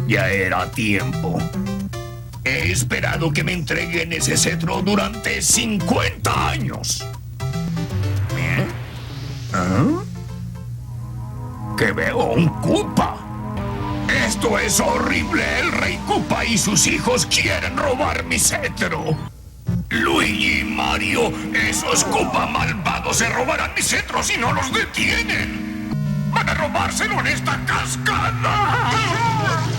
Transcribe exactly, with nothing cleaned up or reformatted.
Ya era tiempo. He esperado que me entreguen ese cetro durante cincuenta años. ¿Eh? ¿Ah? Que veo un Koopa. Esto es horrible. El rey Koopa y sus hijos quieren robar mi cetro. Luigi y Mario, esos Koopa malvados se robarán mi cetro si no los detienen. ¡Van a robárselo en esta cascada!